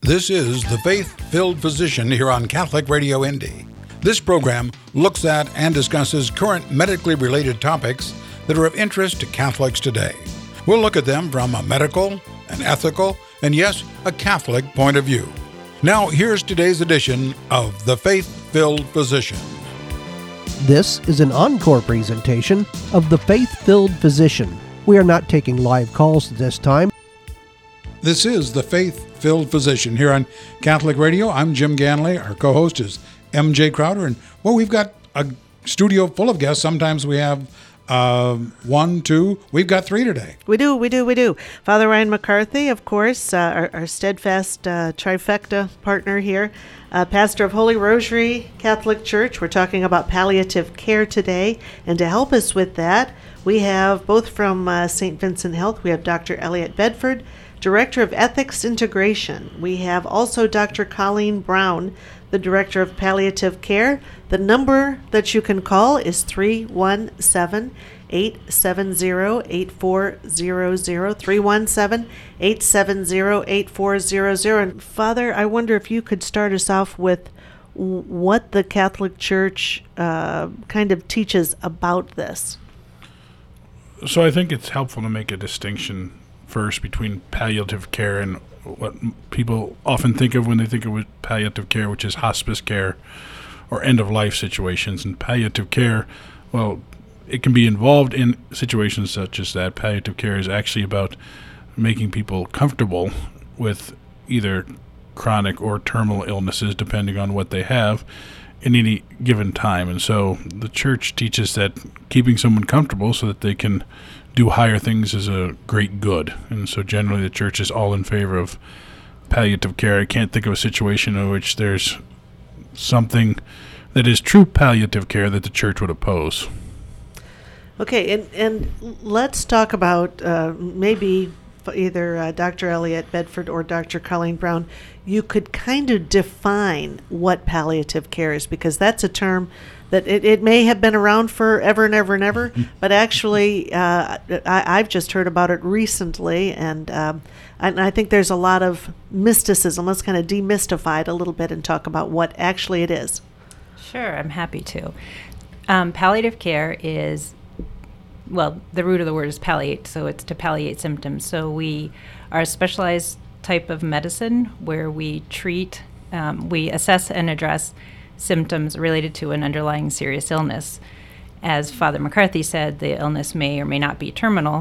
This is The Faith-Filled Physician here on Catholic Radio Indy. This program looks at and discusses current medically related topics that are of interest to Catholics today. We'll look at them from a medical, an ethical, and yes, a Catholic point of view. Now, here's today's edition of The Faith-Filled Physician. This is an encore presentation of The Faith-Filled Physician. We are not taking live calls at this time. This is The Faith-Filled Physician here on Catholic Radio. I'm Jim Ganley. Our co-host is MJ Crowder. And, well, we've got a studio full of guests. Sometimes we have one, two. We've got three today. We do. Father Ryan McCarthy, of course, our steadfast trifecta partner here. Pastor of Holy Rosary Catholic Church. We're talking about palliative care today. And to help us with that, we have both from St. Vincent Health, we have Dr. Elliot Bedford, Director of Ethics Integration. We have also Dr. Colleen Brown, the Director of Palliative Care. The number that you can call is 317-870-8400, 317-870-8400. And Father, I wonder if you could start us off with what the Catholic Church kind of teaches about this. So I think it's helpful to make a distinction first between palliative care and what people often think of when they think of palliative care, which is hospice care or end-of-life situations. And palliative care, well, it can be involved in situations such as that. Palliative care is actually about making people comfortable with either chronic or terminal illnesses, depending on what they have in any given time. And so the Church teaches that keeping someone comfortable so that they can do higher things is a great good. And so generally the Church is all in favor of palliative care. I can't think of a situation in which there's something that is true palliative care that the Church would oppose. Okay, and let's talk about maybe either Dr. Elliot Bedford or Dr. Colleen Brown. You could kind of define what palliative care is, because that's a term that it may have been around forever and ever and ever, but actually I've just heard about it recently, and I think there's a lot of mysticism. Let's kind of demystify it a little bit and talk about what actually it is. Sure, I'm happy to. Palliative care is, well, the root of the word is palliate, so it's to palliate symptoms. So we are a specialized type of medicine where we treat, we assess and address symptoms related to an underlying serious illness. As Father McCarthy said, the illness may or may not be terminal,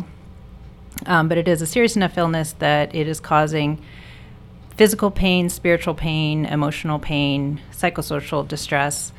but it is a serious enough illness that it is causing physical pain, spiritual pain, emotional pain, psychosocial distress,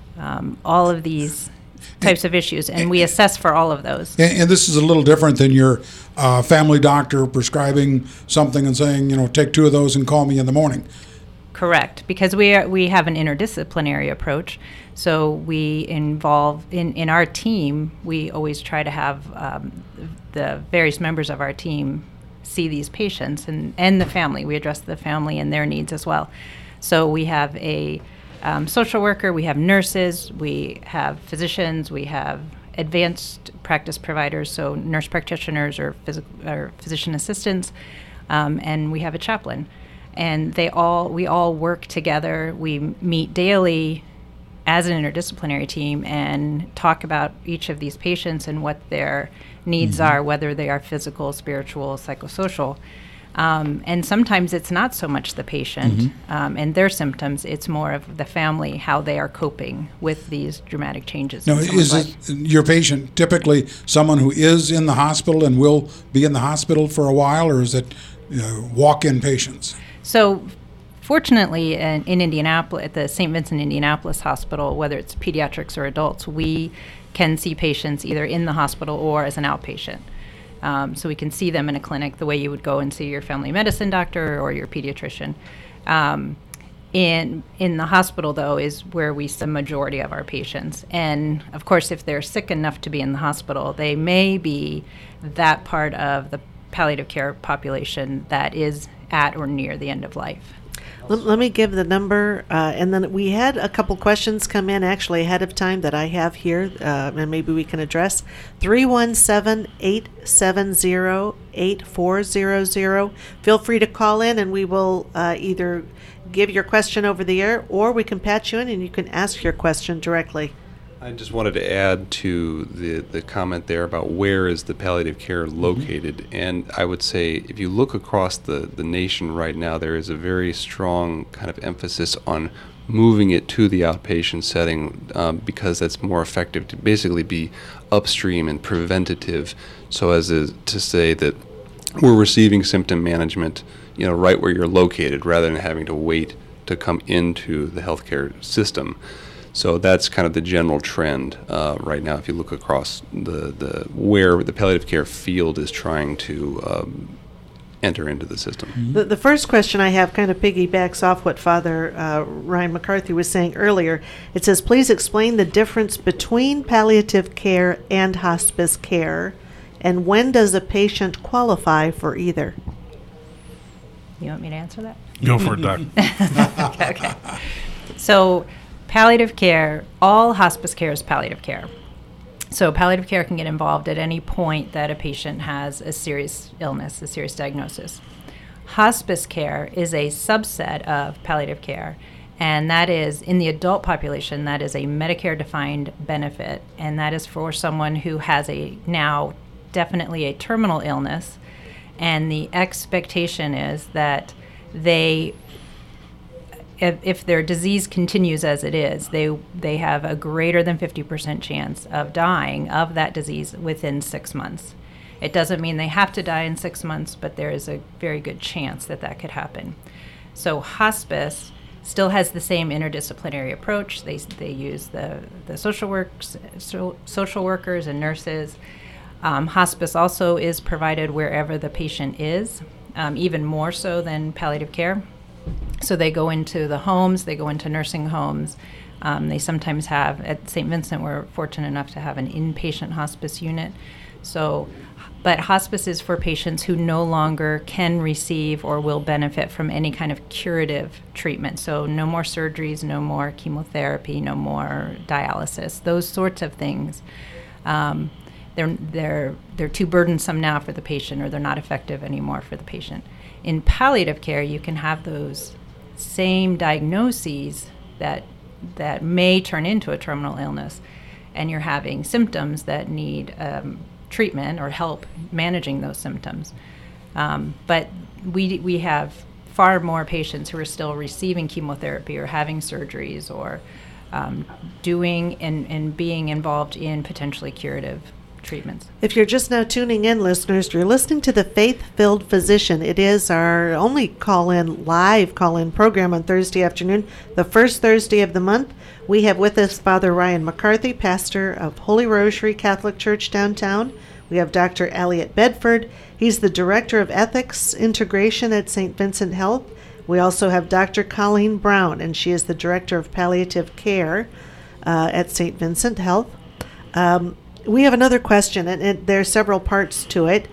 all of these types of issues, and we assess for all of those. And this is a little different than your family doctor prescribing something and saying, take 2 of those and call me in the morning. Correct, because we have an interdisciplinary approach. So we involve, in our team, we always try to have the various members of our team see these patients and the family. We address the family and their needs as well. So we have a social worker, we have nurses, we have physicians, we have advanced practice providers, so nurse practitioners or physician assistants, and we have a chaplain. And we all work together. We meet daily as an interdisciplinary team and talk about each of these patients and what their needs are, whether they are physical, spiritual, psychosocial. And sometimes it's not so much the patient and their symptoms, it's more of the family, how they are coping with these dramatic changes. Now, is it your patient typically someone who is in the hospital and will be in the hospital for a while, or is it walk-in patients? So fortunately, in Indianapolis, at the St. Vincent Indianapolis Hospital, whether it's pediatrics or adults, we can see patients either in the hospital or as an outpatient. So we can see them in a clinic the way you would go and see your family medicine doctor or your pediatrician. In the hospital, though, is where we see the majority of our patients. And, of course, if they're sick enough to be in the hospital, they may be that part of the palliative care population that is at or near the end of life. Let me give the number, and then we had a couple questions come in actually ahead of time that I have here, and maybe we can address. 317-870-8400. Feel free to call in, and we will either give your question over the air, or we can patch you in, and you can ask your question directly. I just wanted to add to the comment there about where is the palliative care located. And I would say if you look across the nation right now, there is a very strong kind of emphasis on moving it to the outpatient setting because that's more effective to basically be upstream and preventative, so as to say that we're receiving symptom management right where you're located rather than having to wait to come into the healthcare system. So that's kind of the general trend right now. If you look across the where the palliative care field is trying to enter into the system. The first question I have kind of piggybacks off what Father Ryan McCarthy was saying earlier. It says, please explain the difference between palliative care and hospice care, and when does a patient qualify for either? You want me to answer that? Go for it, Doc. Okay. So palliative care, all hospice care is palliative care. So palliative care can get involved at any point that a patient has a serious illness, a serious diagnosis. Hospice care is a subset of palliative care, and that is, in the adult population, that is a Medicare-defined benefit, and that is for someone who has now definitely a terminal illness, and the expectation is that if their disease continues as it is, they have a greater than 50% chance of dying of that disease within 6 months. It doesn't mean they have to die in 6 months, but there is a very good chance that could happen. So hospice still has the same interdisciplinary approach. They use the social workers and nurses. Hospice also is provided wherever the patient is, even more so than palliative care. So they go into the homes, they go into nursing homes. They sometimes have, at St. Vincent, we're fortunate enough to have an inpatient hospice unit. But hospice is for patients who no longer can receive or will benefit from any kind of curative treatment. So no more surgeries, no more chemotherapy, no more dialysis, those sorts of things. They're too burdensome now for the patient, or they're not effective anymore for the patient. In palliative care, you can have those same diagnoses that may turn into a terminal illness, and you're having symptoms that need treatment or help managing those symptoms. But we have far more patients who are still receiving chemotherapy or having surgeries or doing and being involved in potentially curative treatments. If you're just now tuning in, listeners, you're listening to The Faith-Filled Physician. It is our only live call-in program on Thursday afternoon, the first Thursday of the month. We have with us Father Ryan McCarthy, pastor of Holy Rosary Catholic Church downtown. We have Dr. Elliot Bedford. He's the Director of Ethics Integration at St. Vincent Health. We also have Dr. Colleen Brown, and she is the Director of Palliative Care at St. Vincent Health. We have another question, and there are several parts to it.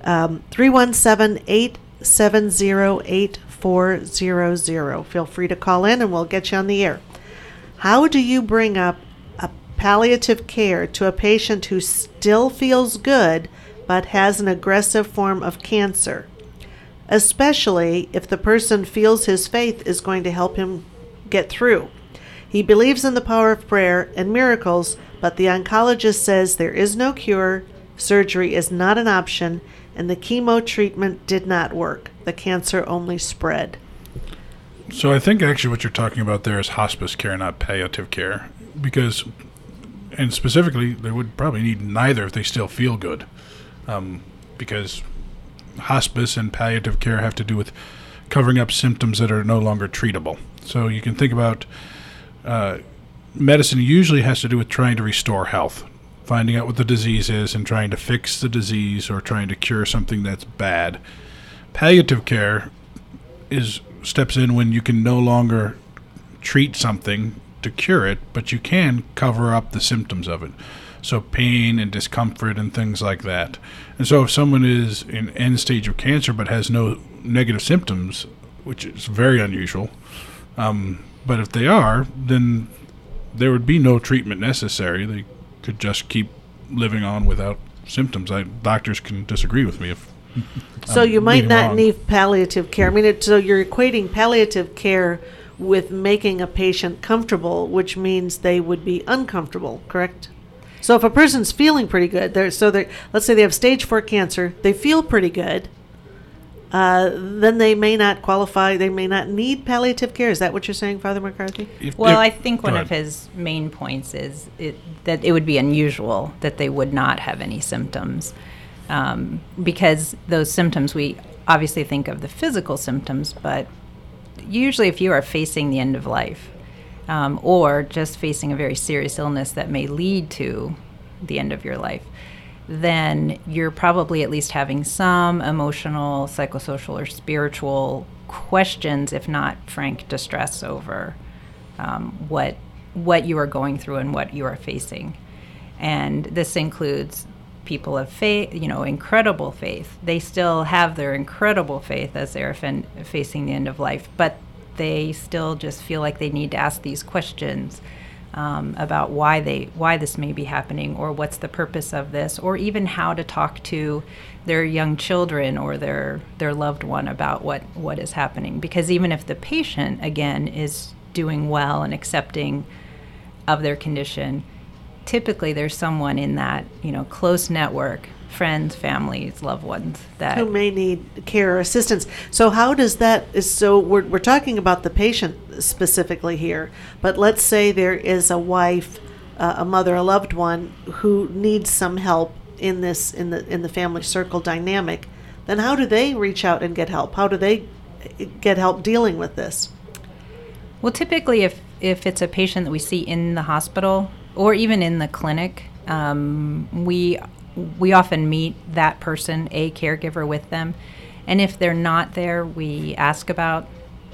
317-870-8400. Feel free to call in, and we'll get you on the air. How do you bring up a palliative care to a patient who still feels good but has an aggressive form of cancer, especially if the person feels his faith is going to help him get through? He believes in the power of prayer and miracles, but the oncologist says there is no cure, surgery is not an option, and the chemo treatment did not work. The cancer only spread. So I think actually what you're talking about there is hospice care, not palliative care, and specifically, they would probably need neither if they still feel good, because hospice and palliative care have to do with covering up symptoms that are no longer treatable. So you can think about medicine usually has to do with trying to restore health, finding out what the disease is and trying to fix the disease or trying to cure something that's bad. Palliative care steps in when you can no longer treat something to cure it, but you can cover up the symptoms of it. So pain and discomfort and things like that. And so if someone is in end stage of cancer but has no negative symptoms, which is very unusual. But if they are, then there would be no treatment necessary. They could just keep living on without symptoms. Doctors can disagree with me if So I'm you might being not wrong. need palliative care. I mean, so you're equating palliative care with making a patient comfortable, which means they would be uncomfortable, correct? So if a person's feeling pretty good, let's say they have stage 4 cancer, they feel pretty good, then they may not qualify, they may not need palliative care. Is that what you're saying, Father McCarthy? Well, I think go one of ahead. his main points is that it would be unusual that they would not have any symptoms, because those symptoms, we obviously think of the physical symptoms, but usually if you are facing the end of life, or just facing a very serious illness that may lead to the end of your life, then you're probably at least having some emotional, psychosocial, or spiritual questions, if not frank distress over what you are going through and what you are facing. And this includes people of faith, incredible faith. They still have their incredible faith as they're facing the end of life, but they still just feel like they need to ask these questions about why this may be happening, or what's the purpose of this, or even how to talk to their young children or their loved one about what is happening. Because even if the patient, again, is doing well and accepting of their condition, typically there's someone in that close network, friends, families, loved ones, that Who may need care or assistance. So how does that, so we're talking about the patient specifically here, but let's say there is a wife, a mother, a loved one who needs some help in the family circle dynamic. Then how do they reach out and get help? How do they get help dealing with this? Well, typically, if it's a patient that we see in the hospital or even in the clinic, we often meet that person, a caregiver, with them, and if they're not there, we ask about,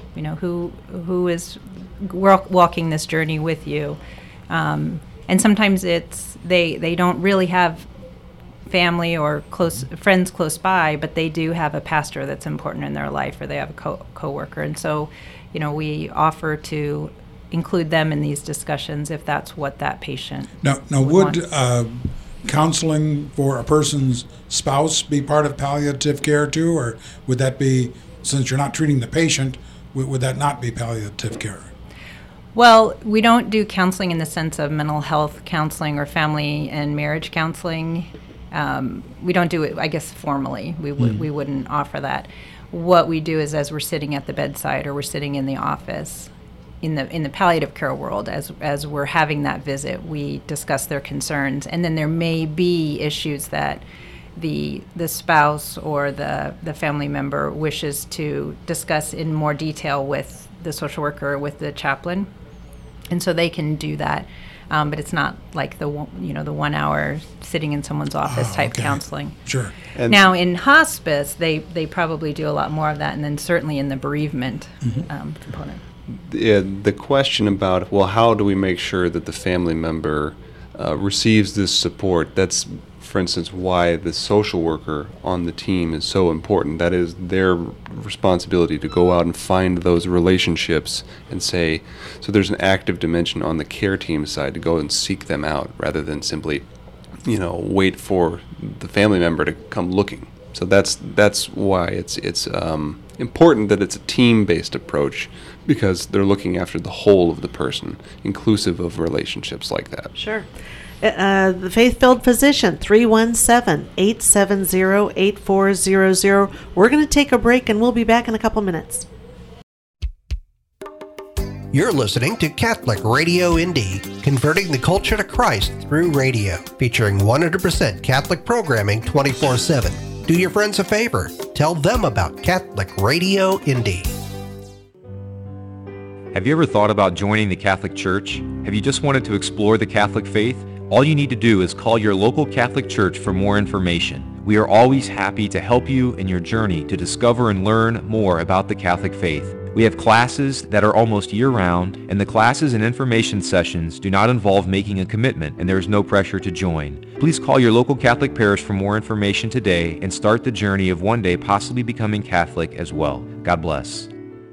who is walking this journey with you, and sometimes it's they don't really have family or close friends close by, but they do have a pastor that's important in their life, or they have a coworker, and so we offer to include them in these discussions if that's what that patient Now would counseling for a person's spouse be part of palliative care too, or would that be, since you're not treating the patient, would that not be palliative care? Well, we don't do counseling in the sense of mental health counseling or family and marriage counseling. We don't do it, I guess, formally. We wouldn't offer that. What we do is, as we're sitting at the bedside or we're sitting in the office, in the palliative care world, as we're having that visit, we discuss their concerns, and then there may be issues that the spouse or the family member wishes to discuss in more detail with the social worker or with the chaplain, and so they can do that. But it's not like the 1 hour sitting in someone's office type okay. counseling. Sure. And Now in hospice, they probably do a lot more of that, and then certainly in the bereavement component. the question about, well, how do we make sure that the family member receives this support? That's, for instance, why the social worker on the team is so important. That is their responsibility to go out and find those relationships and say, so there's an active dimension on the care team side to go and seek them out rather than simply, wait for the family member to come looking. So that's why it's important that it's a team-based approach, because they're looking after the whole of the person, inclusive of relationships like that. Sure. The Faith-Filled Physician, 317-870-8400. We're going to take a break, and we'll be back in a couple minutes. You're listening to Catholic Radio Indy, converting the culture to Christ through radio, featuring 100% Catholic programming 24/7. Do your friends a favor. Tell them about Catholic Radio Indy. Have you ever thought about joining the Catholic Church? Have you just wanted to explore the Catholic faith? All you need to do is call your local Catholic Church for more information. We are always happy to help you in your journey to discover and learn more about the Catholic faith. We have classes that are almost year-round, and the classes and information sessions do not involve making a commitment, and there is no pressure to join. Please call your local Catholic parish for more information today and start the journey of one day possibly becoming Catholic as well. God bless.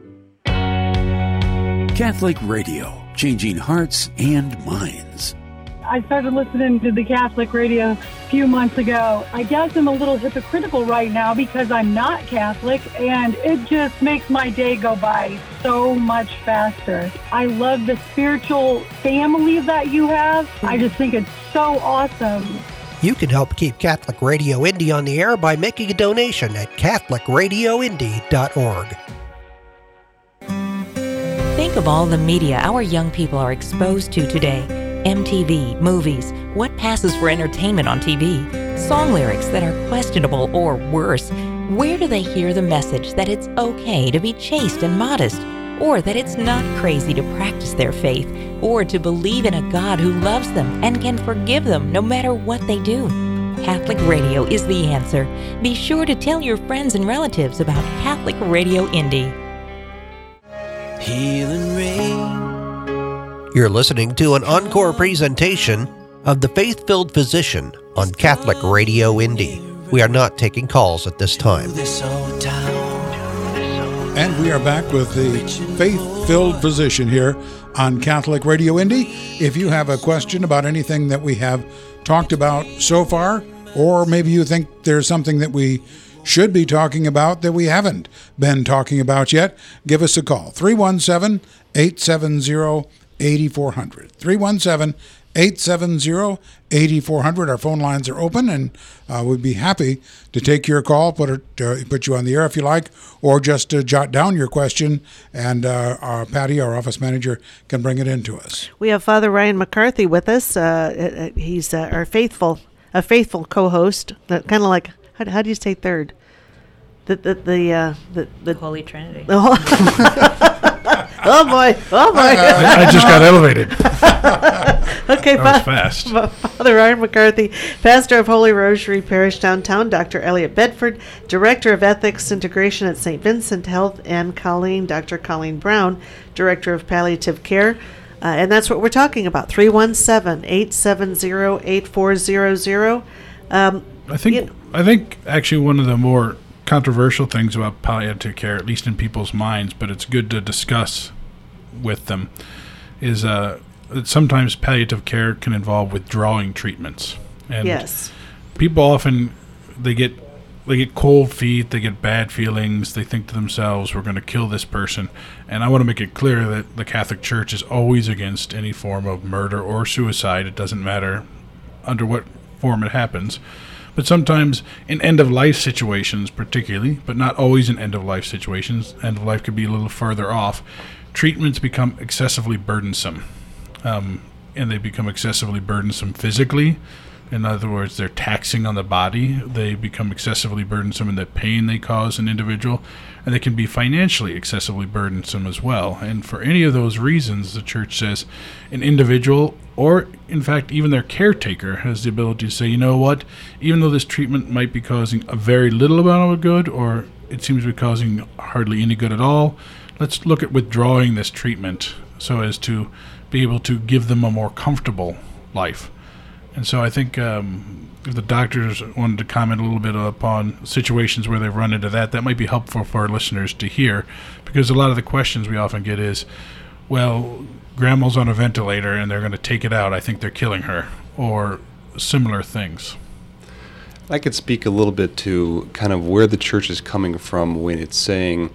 Catholic Radio, changing hearts and minds. I started listening to the Catholic radio a few months ago. I guess I'm a little hypocritical right now because I'm not Catholic, and it just makes my day go by so much faster. I love the spiritual family that you have. I just think it's so awesome. You can help keep Catholic Radio Indy on the air by making a donation at CatholicRadioIndy.org. Think of all the media our young people are exposed to today. MTV, movies, what passes for entertainment on TV, song lyrics that are questionable or worse. Where do they hear the message that it's okay to be chaste and modest, or that it's not crazy to practice their faith, or to believe in a God who loves them and can forgive them no matter what they do? Catholic Radio is the answer. Be sure to tell your friends and relatives about Catholic Radio Indy. Healing rain. You're listening to an encore presentation of The Faith-Filled Physician on Catholic Radio Indy. We are not taking calls at this time. And we are back with the Faith-Filled Physician here on Catholic Radio Indy. If you have a question about anything that we have talked about so far, or maybe you think there's something that we should be talking about that we haven't been talking about yet, give us a call. 317-870-8400. 317-870-8400. Our phone lines are open, and we'd be happy to take your call, put you on the air if you like, or just jot down your question, and our Patty, our office manager, can bring it in to us. We have Father Ryan McCarthy with us. He's our faithful co-host. Kind of like, how do you say third? The Holy Trinity. Oh boy! I just got elevated. Okay, that was fast. Father Ryan McCarthy, pastor of Holy Rosary Parish downtown, Dr. Elliot Bedford, director of Ethics Integration at St. Vincent Health, and Dr. Colleen Brown, director of Palliative Care. And that's what we're talking about, 317-870-8400. I think actually one of the more controversial things about palliative care, at least in people's minds, but it's good to discuss with them, is that sometimes palliative care can involve withdrawing treatments. And yes, people often they get cold feet, they get bad feelings, they think to themselves, we're going to kill this person. And I want to make it clear that the Catholic Church is always against any form of murder or suicide. It doesn't matter under what form it happens. But sometimes in end-of-life situations particularly, but not always in end-of-life situations, end-of-life could be a little further off, treatments become excessively burdensome. And they become excessively burdensome physically. In other words, they're taxing on the body. They become excessively burdensome in the pain they cause an individual. And they can be financially excessively burdensome as well. And for any of those reasons, the Church says an individual, or in fact even their caretaker, has the ability to say, you know what, even though this treatment might be causing a very little amount of good, or it seems to be causing hardly any good at all, let's look at withdrawing this treatment so as to be able to give them a more comfortable life. And so I think if the doctors wanted to comment a little bit upon situations where they've run into that might be helpful for our listeners to hear, because a lot of the questions we often get is, well, grandma's on a ventilator and they're going to take it out. I think they're killing her, or similar things. I could speak a little bit to kind of where the Church is coming from when it's saying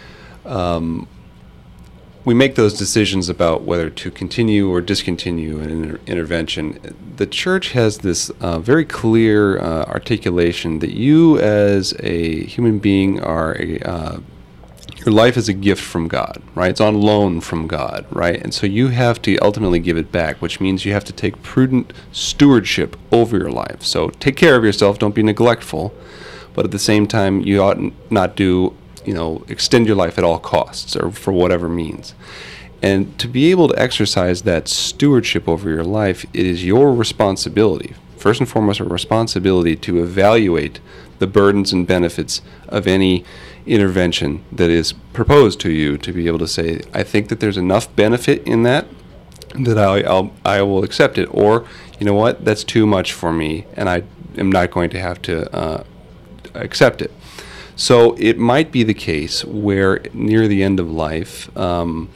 we make those decisions about whether to continue or discontinue an intervention. The Church has this very clear articulation that you as a human being are your life is a gift from God, right? It's on loan from God, right? And so you have to ultimately give it back, which means you have to take prudent stewardship over your life. So take care of yourself, don't be neglectful, but at the same time, you ought not do, extend your life at all costs or for whatever means. And to be able to exercise that stewardship over your life, it is your responsibility, first and foremost, a responsibility to evaluate the burdens and benefits of any intervention that is proposed to you, to be able to say, I think that there's enough benefit in that I will accept it, or you know what, that's too much for me and I am not going to have to accept it. So it might be the case where near the end of life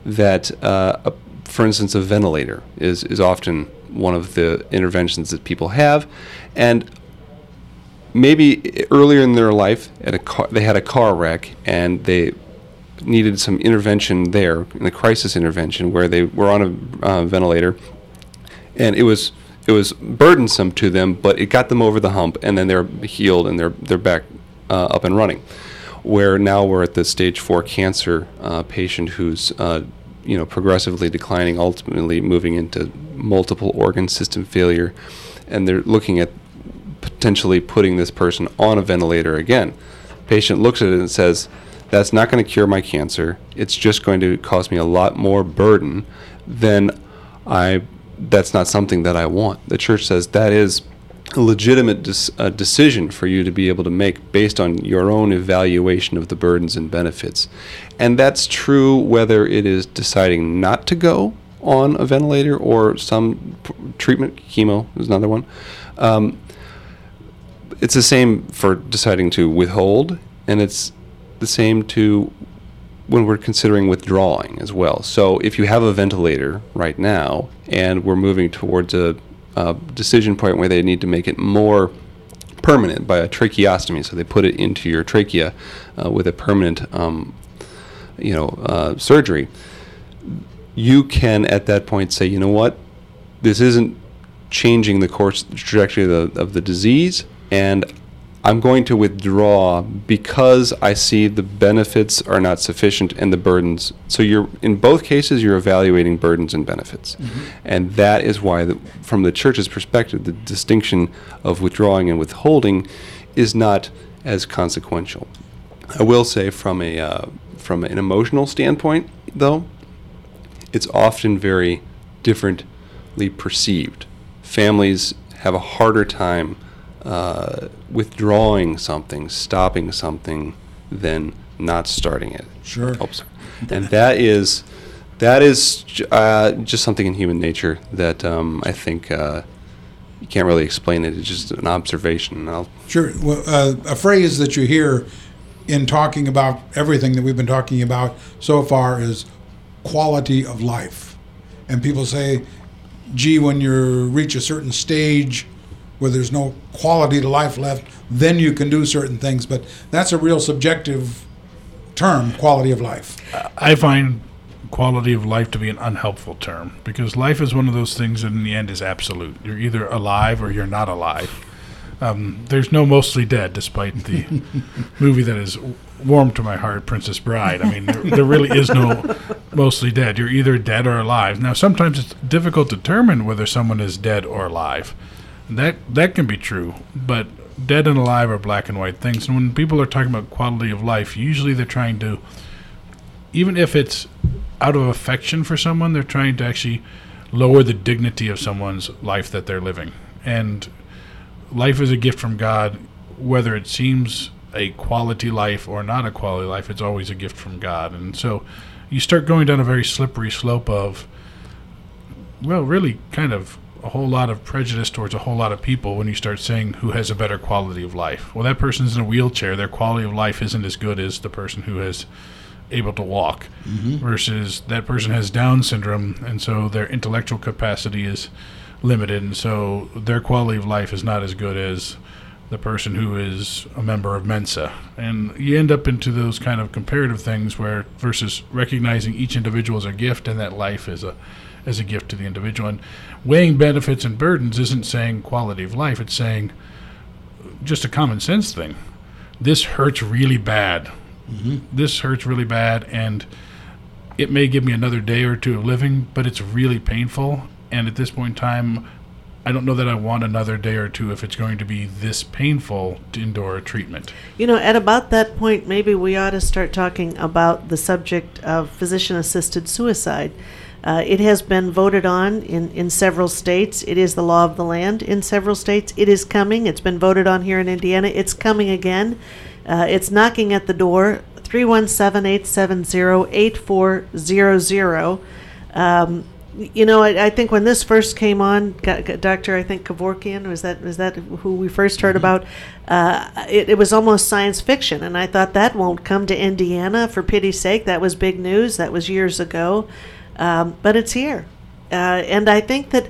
that, for instance, a ventilator is often one of the interventions that people have, and maybe earlier in their life they had a car wreck and they needed some intervention there, in the crisis intervention, where they were on a ventilator, and it was burdensome to them, but it got them over the hump, and then they're healed and they're back up and running. Where now we're at the stage 4 cancer patient who's progressively declining, ultimately moving into multiple organ system failure, and they're looking at potentially putting this person on a ventilator again. Patient looks at it and says, that's not going to cure my cancer. It's just going to cause me a lot more burden than that's not something that I want. The church says that is a legitimate decision for you to be able to make based on your own evaluation of the burdens and benefits. And that's true whether it is deciding not to go on a ventilator or some treatment. Chemo is another one. It's the same for deciding to withhold, and it's the same to when we're considering withdrawing as well. So if you have a ventilator right now and we're moving towards a decision point where they need to make it more permanent by a tracheostomy, so they put it into your trachea with a permanent surgery, you can at that point say, you know what, this isn't changing the trajectory of the disease, and I'm going to withdraw because I see the benefits are not sufficient and the burdens. So in both cases, you're evaluating burdens and benefits. Mm-hmm. And that is why, from the church's perspective, the distinction of withdrawing and withholding is not as consequential. I will say from an emotional standpoint, though, it's often very differently perceived. Families have a harder time withdrawing something, stopping something, than not starting it. Sure. And that is just something in human nature that I think you can't really explain it. It's just an observation. Sure. Well, a phrase that you hear in talking about everything that we've been talking about so far is quality of life. And people say, gee, when you reach a certain stage where there's no quality to life left, then you can do certain things. But that's a real subjective term, quality of life. I find quality of life to be an unhelpful term, because life is one of those things that in the end is absolute. You're either alive or you're not alive. There's no Mostly Dead, despite the movie that is warm to my heart, Princess Bride. I mean, there really is no Mostly Dead. You're either dead or alive. Now, sometimes it's difficult to determine whether someone is dead or alive. That can be true, but dead and alive are black and white things. And when people are talking about quality of life, usually they're trying to, even if it's out of affection for someone, they're trying to actually lower the dignity of someone's life that they're living. And life is a gift from God, whether it seems a quality life or not a quality life, it's always a gift from God. And so you start going down a very slippery slope of, well, really kind of a whole lot of prejudice towards a whole lot of people when you start saying who has a better quality of life. Well, that person's in a wheelchair. Their quality of life isn't as good as the person who is able to walk, versus that person has Down syndrome, and so their intellectual capacity is limited, and so their quality of life is not as good as the person who is a member of Mensa. And you end up into those kind of comparative things where, versus recognizing each individual as a gift and that life is a gift to the individual. And weighing benefits and burdens isn't saying quality of life, it's saying just a common sense thing. This hurts really bad. This hurts really bad, and it may give me another day or two of living, but it's really painful. And at this point in time, I don't know that I want another day or two if it's going to be this painful to endure a treatment. You know, at about that point, maybe we ought to start talking about the subject of physician-assisted suicide. It has been voted on in several states. It is the law of the land in several states. It is coming. It's been voted on here in Indiana. It's coming again. It's knocking at the door. 317-870-8400. I think when this first came on, Dr. I think Kevorkian, was that who we first heard about? It was almost science fiction, and I thought that won't come to Indiana, for pity's sake. That was big news. That was years ago, but it's here, and I think that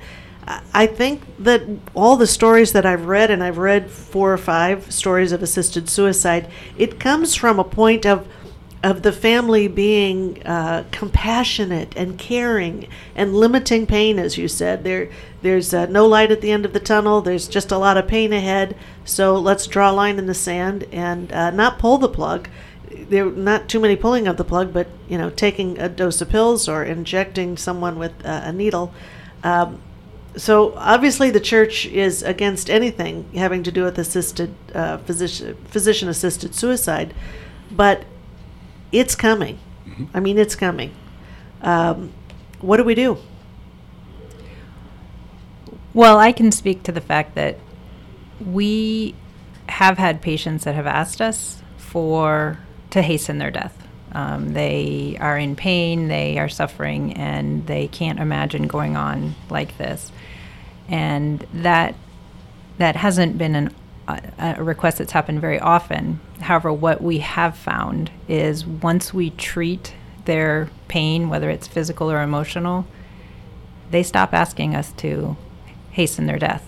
all the stories that I've read, and I've read 4 or 5 stories of assisted suicide, it comes from a point of the family being compassionate and caring and limiting pain, as you said. There's no light at the end of the tunnel. There's just a lot of pain ahead. So let's draw a line in the sand and not pull the plug. There not too many pulling of the plug, but taking a dose of pills or injecting someone with a needle. So obviously the church is against anything having to do with physician-assisted suicide, but it's coming. Mm-hmm. I mean, it's coming. What do we do? Well, I can speak to the fact that we have had patients that have asked us to hasten their death. They are in pain, they are suffering, and they can't imagine going on like this. And that hasn't been a request that's happened very often. However, what we have found is once we treat their pain, whether it's physical or emotional, they stop asking us to hasten their death.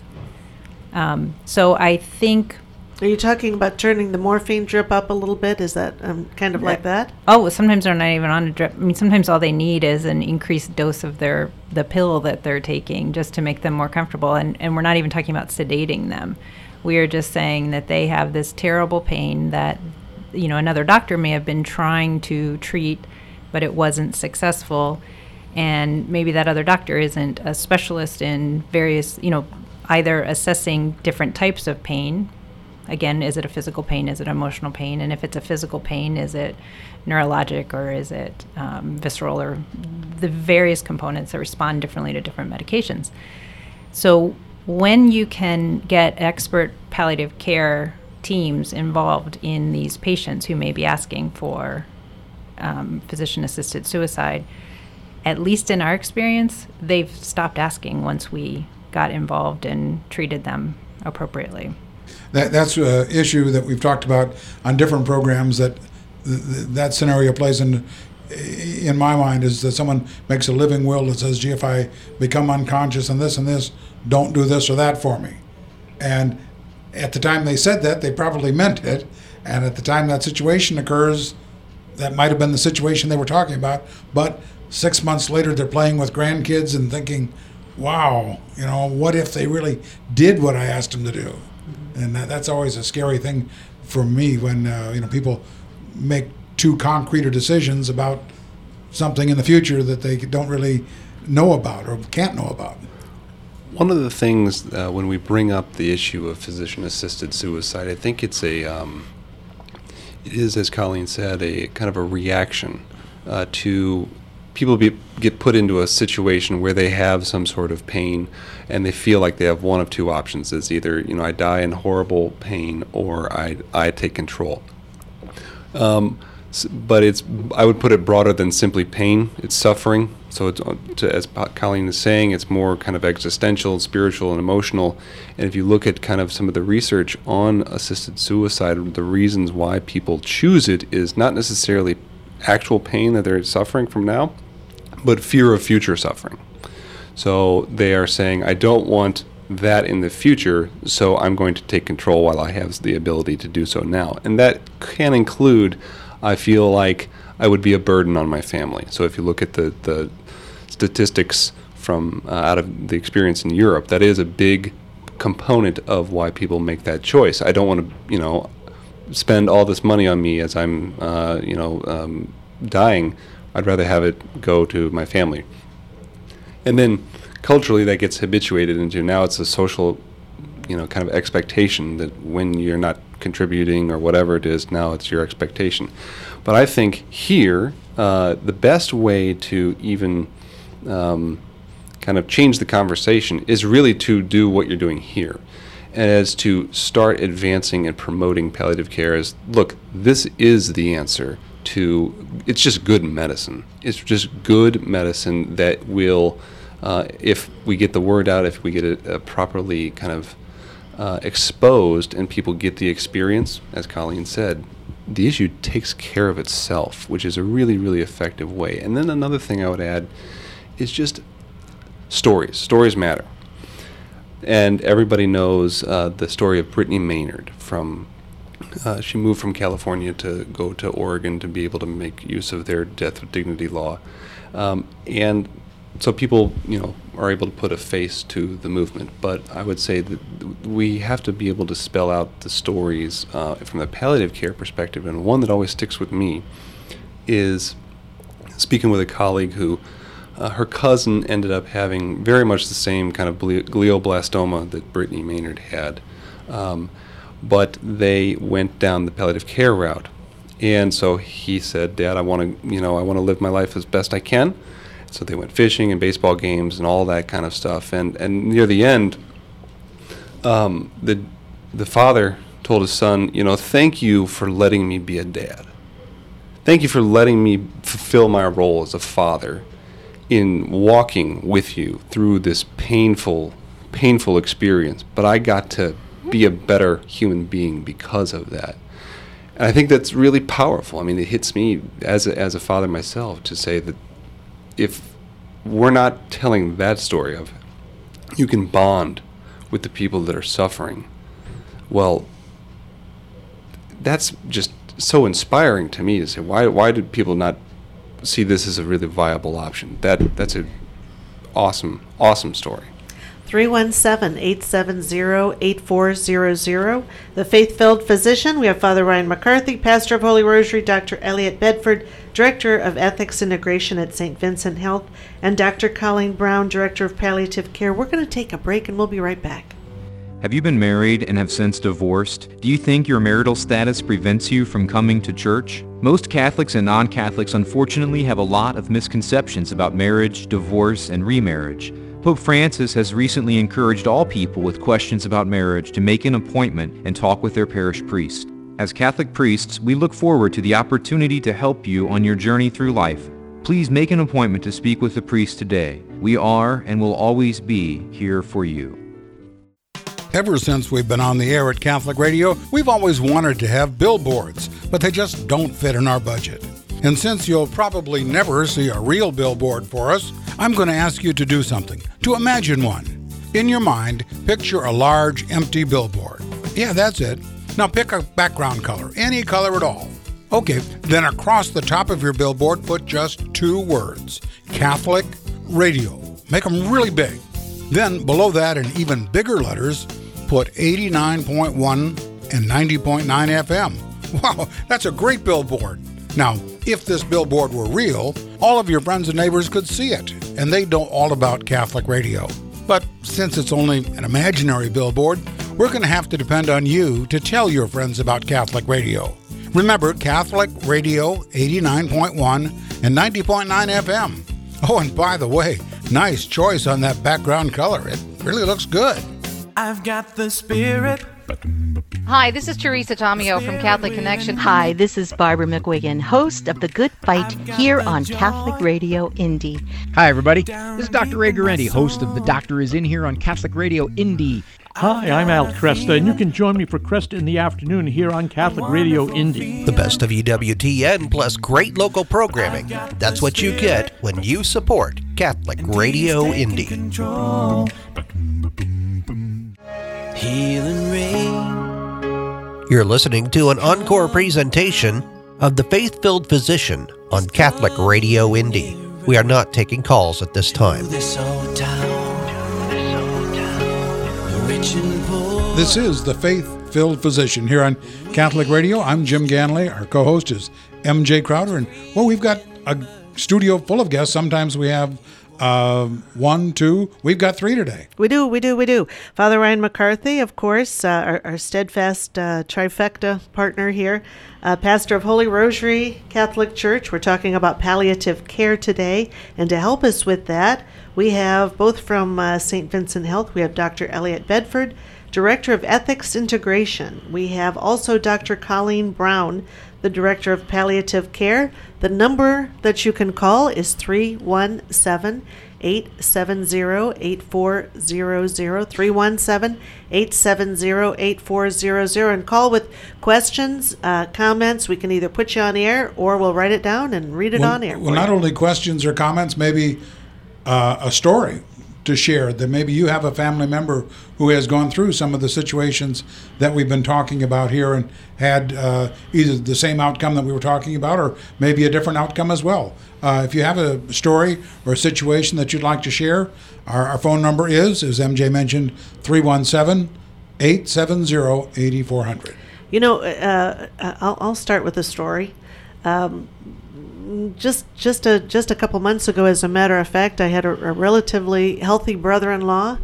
So I think... Are you talking about turning the morphine drip up a little bit? Is that kind of like that? Oh, sometimes they're not even on a drip. I mean, sometimes all they need is an increased dose of the pill that they're taking just to make them more comfortable. And we're not even talking about sedating them. We are just saying that they have this terrible pain that, another doctor may have been trying to treat, but it wasn't successful. And maybe that other doctor isn't a specialist in various, either assessing different types of pain. Again, is it a physical pain? Is it emotional pain? And if it's a physical pain, is it neurologic or is it visceral, or the various components that respond differently to different medications? So when you can get expert palliative care teams involved in these patients who may be asking for physician-assisted suicide, at least in our experience, they've stopped asking once we got involved and treated them appropriately. That's an issue that we've talked about on different programs, that scenario plays in my mind, is that someone makes a living will that says, gee, if I become unconscious and this, don't do this or that for me. And at the time they said that, they probably meant it. And at the time that situation occurs, that might have been the situation they were talking about. But 6 months later, they're playing with grandkids and thinking, wow, what if they really did what I asked them to do? And that's always a scary thing for me when people make too concrete decisions about something in the future that they don't really know about or can't know about. One of the things when we bring up the issue of physician-assisted suicide, I think it is, as Colleen said, a kind of a reaction to people get put into a situation where they have some sort of pain and they feel like they have one of two options. It's either, I die in horrible pain or I take control. But I would put it broader than simply pain. It's suffering. So as Colleen is saying, it's more kind of existential, spiritual, and emotional. And if you look at kind of some of the research on assisted suicide, the reasons why people choose it is not necessarily actual pain that they're suffering from now, but fear of future suffering. So they are saying, I don't want that in the future, so I'm going to take control while I have the ability to do so now. And that can include, I feel like I would be a burden on my family. So if you look at the statistics from out of the experience in Europe, that is a big component of why people make that choice. I don't want to, spend all this money on me as I'm, dying. I'd rather have it go to my family. And then culturally that gets habituated into, now it's a social, kind of expectation that when you're not contributing or whatever it is, now it's your expectation. But I think here, the best way to even kind of change the conversation is really to do what you're doing here. As to start advancing and promoting palliative care is, look, this is the answer to, it's just good medicine. It's just good medicine that will if we get the word out, if we get it properly kind of exposed and people get the experience, as Colleen said, the issue takes care of itself, which is a really, really effective way. And then another thing I would add is just stories. Stories matter. And everybody knows the story of Brittany Maynard. She moved from California to go to Oregon to be able to make use of their death with dignity law. And so people, are able to put a face to the movement. But I would say that we have to be able to spell out the stories from the palliative care perspective. And one that always sticks with me is speaking with a colleague who her cousin ended up having very much the same kind of glioblastoma that Brittany Maynard had. But they went down the palliative care route. And so he said, Dad, I want to live my life as best I can. So they went fishing and baseball games and all that kind of stuff. And near the end, the father told his son, thank you for letting me be a dad. Thank you for letting me fulfill my role as a father in walking with you through this painful experience. But I got to be a better human being because of that. And I think that's really powerful. I mean, it hits me as a father myself to say that if we're not telling that story of you can bond with the people that are suffering, well, that's just so inspiring to me to say, why do people not see this as a really viable option? That's an awesome story. 317-870-8400. The Faith-Filled Physician. We have Father Ryan McCarthy, pastor of Holy Rosary, Dr. Elliot Bedford, director of Ethics Integration at St. Vincent Health, and Dr. Colleen Brown, director of Palliative Care. We're going to take a break, and we'll be right back. Have you been married and have since divorced? Do you think your marital status prevents you from coming to church? Most Catholics and non-Catholics unfortunately have a lot of misconceptions about marriage, divorce, and remarriage. Pope Francis has recently encouraged all people with questions about marriage to make an appointment and talk with their parish priest. As Catholic priests, we look forward to the opportunity to help you on your journey through life. Please make an appointment to speak with the priest today. We are and will always be here for you. Ever since we've been on the air at Catholic Radio, we've always wanted to have billboards, but they just don't fit in our budget. And since you'll probably never see a real billboard for us, I'm going to ask you to do something, to imagine one. In your mind, picture a large, empty billboard. Yeah, that's it. Now pick a background color, any color at all. Okay, then across the top of your billboard, put just 2 words, Catholic Radio. Make them really big. Then below that, in even bigger letters, put 89.1 and 90.9 FM. Wow, that's a great billboard. Now, if this billboard were real, all of your friends and neighbors could see it, and they'd know all about Catholic Radio. But since it's only an imaginary billboard, we're going to have to depend on you to tell your friends about Catholic Radio. Remember, Catholic Radio 89.1 and 90.9 FM. Oh, and by the way, nice choice on that background color. It really looks good. I've got the spirit. Hi, this is Teresa Tomeo from Catholic Connection. Hi, this is Barbara McGuigan, host of The Good Fight here on Catholic Radio Indy. Hi, everybody. This is Dr. Ray Guarendi, host of The Doctor Is In here on Catholic Radio Indy. Hi, I'm Al Cresta, and you can join me for Cresta in the Afternoon here on Catholic Radio Indy. The best of EWTN plus great local programming. That's what you get when you support Catholic Radio Indy. Healing rain. You're listening to an encore presentation of The Faith-Filled Physician on Catholic Radio Indy. We are not taking calls at this time. This is The Faith-Filled Physician here on Catholic Radio. I'm Jim Ganley. Our co-host is MJ Crowder. And, well, we've got a studio full of guests. Sometimes we have 1, 2. We've got 3 today. We do. Father Ryan McCarthy, of course, our steadfast trifecta partner here, pastor of Holy Rosary Catholic Church. We're talking about palliative care today, and to help us with that, we have both from St. Vincent Health. We have Dr. Elliot Bedford, Director of Ethics Integration. We have also Dr. Colleen Brown, the Director of Palliative Care. The number that you can call is 317-870-8400, 317-870-8400, and call with questions, comments. We can either put you on air or we'll write it down and read it on air. Well, not only questions or comments, maybe a story to share, that maybe you have a family member who has gone through some of the situations that we've been talking about here and had either the same outcome that we were talking about or maybe a different outcome as well. If you have a story or a situation that you'd like to share, our phone number is, as MJ mentioned, 317-870-8400. You know, I'll start with a story. Just a couple months ago, as a matter of fact, I had a relatively healthy brother-in-law,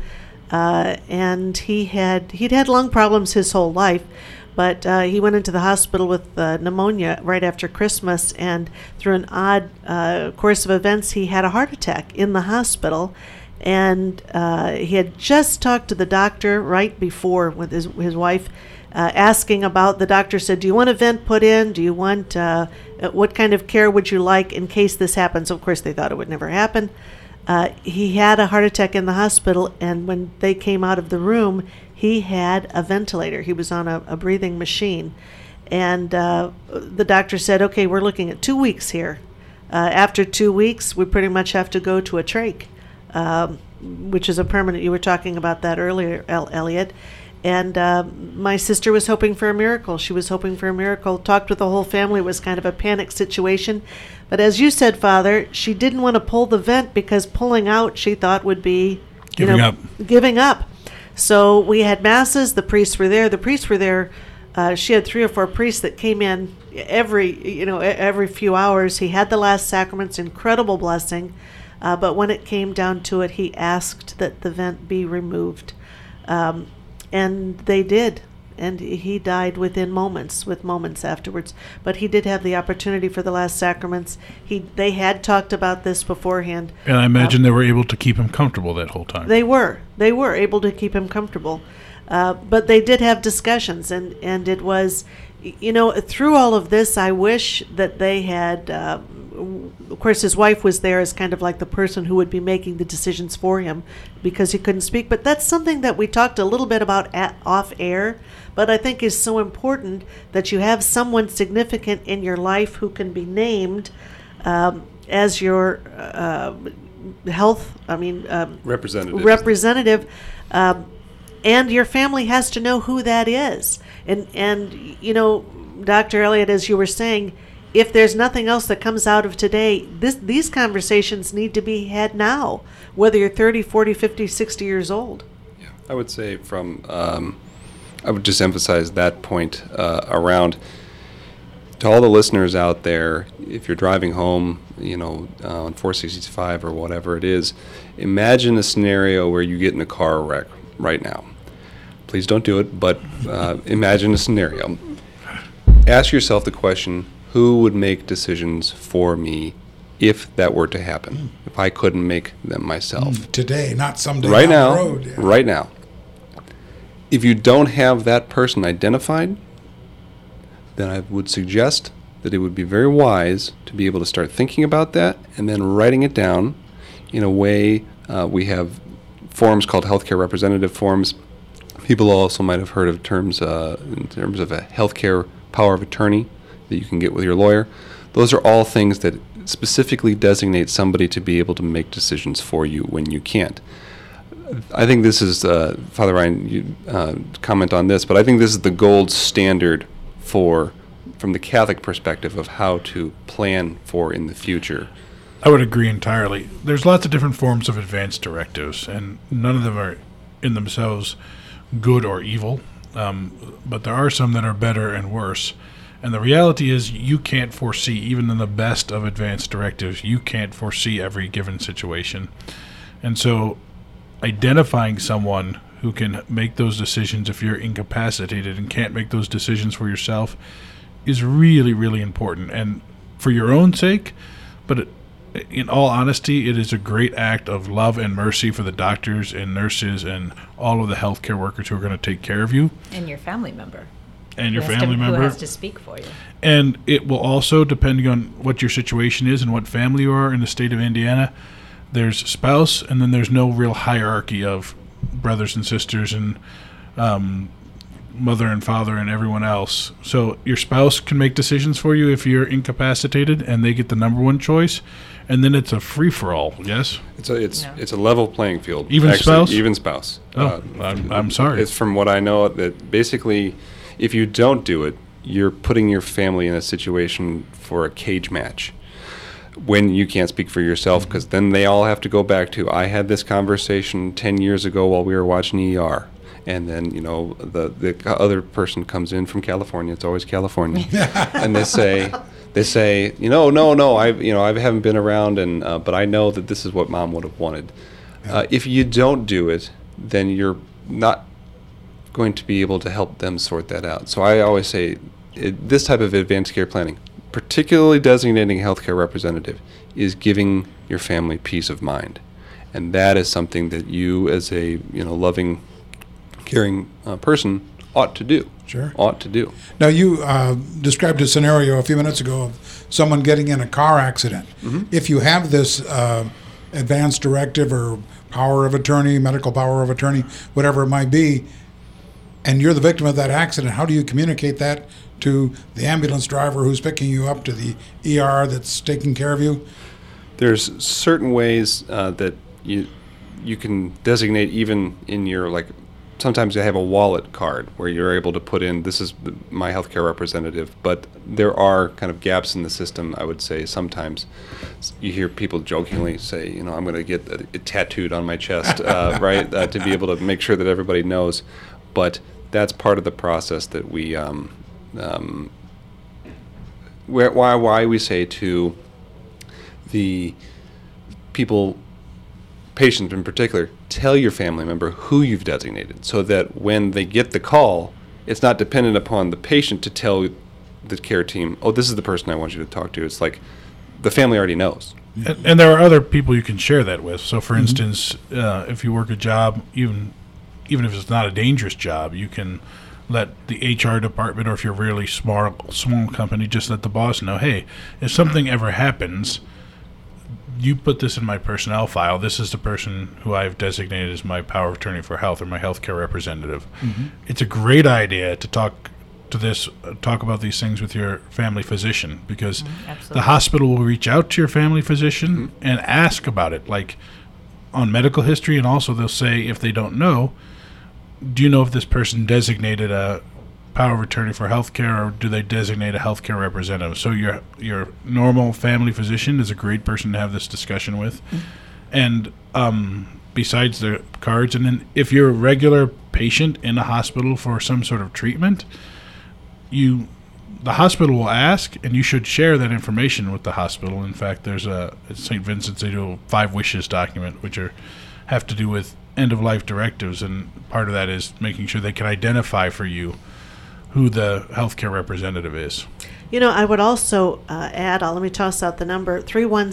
and he'd had lung problems his whole life, but he went into the hospital with pneumonia right after Christmas, and through an odd course of events, he had a heart attack in the hospital, and he had just talked to the doctor right before with his wife, asking about, the doctor said, do you want a vent put in? Do you want, what kind of care would you like in case this happens? Of course, they thought it would never happen. He had a heart attack in the hospital, and when they came out of the room, he had a ventilator. He was on a breathing machine. And the doctor said, okay, we're looking at 2 weeks here. After 2 weeks, we pretty much have to go to a trach, which is a permanent. You were talking about that earlier, Elliot. And my sister was hoping for a miracle. She was hoping for a miracle. Talked with the whole family. It was kind of a panic situation. But as you said, Father, she didn't want to pull the vent because pulling out, she thought, would be giving up. So we had masses. The priests were there. She had 3 or 4 priests that came in every few hours. He had the last sacraments, incredible blessing. But when it came down to it, he asked that the vent be removed. And they did, and he died with moments afterwards. But he did have the opportunity for the last sacraments. They had talked about this beforehand. And I imagine they were able to keep him comfortable that whole time. They were able to keep him comfortable. But they did have discussions, and it was, through all of this, I wish that they had, of course, his wife was there as kind of like the person who would be making the decisions for him because he couldn't speak. But that's something that we talked a little bit about off air, but I think is so important that you have someone significant in your life who can be named as your representative. And your family has to know who that is. And Dr. Elliott, as you were saying, if there's nothing else that comes out of today, these conversations need to be had now, whether you're 30, 40, 50, 60 years old. Yeah, I would say I would just emphasize that point around, to all the listeners out there, if you're driving home, on 465 or whatever it is, imagine a scenario where you get in a car wreck right now. Please don't do it, but imagine a scenario. Ask yourself the question, who would make decisions for me if that were to happen, if I couldn't make them myself? Today, not someday right down now, the road. Yeah. Right now. If you don't have that person identified, then I would suggest that it would be very wise to be able to start thinking about that and then writing it down in a way. We have forms called healthcare representative forms. People also might have heard of terms in terms of a healthcare power of attorney that you can get with your lawyer. Those are all things that specifically designate somebody to be able to make decisions for you when you can't. I think this is, Father Ryan, you comment on this, but I think this is the gold standard from the Catholic perspective of how to plan for in the future. I would agree entirely. There's lots of different forms of advance directives, and none of them are in themselves good or evil, but there are some that are better and worse. And the reality is you can't foresee, even in the best of advance directives, you can't foresee every given situation. And so identifying someone who can make those decisions if you're incapacitated and can't make those decisions for yourself is really, really important. And for your own sake, but in all honesty, it is a great act of love and mercy for the doctors and nurses and all of the healthcare workers who are going to take care of you. And your family member. And your family member. Who has to speak for you. And it will also, depending on what your situation is and what family you are in the state of Indiana, there's spouse, and then there's no real hierarchy of brothers and sisters and mother and father and everyone else. So your spouse can make decisions for you if you're incapacitated, and they get the number one choice. And then it's a free-for-all, yes? It's a level playing field. Even spouse? Even spouse. Oh, I'm sorry. It's from what I know that basically if you don't do it, you're putting your family in a situation for a cage match when you can't speak for yourself, because then they all have to go back to, I had this conversation 10 years ago while we were watching ER. And then, the other person comes in from California. It's always California. And they say, no, I haven't been around, and but I know that this is what Mom would have wanted. If you don't do it, then you're not going to be able to help them sort that out. So I always say this type of advanced care planning, particularly designating a healthcare representative, is giving your family peace of mind. And that is something that you, as a loving, caring person, ought to do. Sure. Ought to do. Now, you described a scenario a few minutes ago of someone getting in a car accident. Mm-hmm. If you have this advance directive or power of attorney, medical power of attorney, whatever it might be, and you're the victim of that accident, how do you communicate that to the ambulance driver who's picking you up, to the ER that's taking care of you? There's certain ways that you can designate, even in your, sometimes you have a wallet card where you're able to put in, this is my healthcare representative, but there are kind of gaps in the system, I would say. Sometimes you hear people jokingly say, I'm going to get it tattooed on my chest, right, to be able to make sure that everybody knows. But that's part of the process that we, why we say to the people, patient in particular, tell your family member who you've designated, so that when they get the call, it's not dependent upon the patient to tell the care team, oh, this is the person I want you to talk to. It's like the family already knows. And there are other people you can share that with. So, for instance, if you work a job, even if it's not a dangerous job, you can let the HR department, or if you're a really small company, just let the boss know, hey, if something ever happens, you put this in my personnel file. This is the person who I've designated as my power of attorney for health, or my healthcare representative. Mm-hmm. It's a great idea to talk about these things with your family physician, because the hospital will reach out to your family physician and ask about it, like on medical history, and also they'll say, if they don't know, do you know if this person designated a power of attorney for healthcare, or do they designate a healthcare representative? So your normal family physician is a great person to have this discussion with. And besides the cards, and then if you're a regular patient in a hospital for some sort of treatment, the hospital will ask, and you should share that information with the hospital. In fact, there's at St. Vincent's, they do a 5 wishes document, which have to do with end-of-life directives, and part of that is making sure they can identify for you who the healthcare representative is. I would also add, let me toss out the number,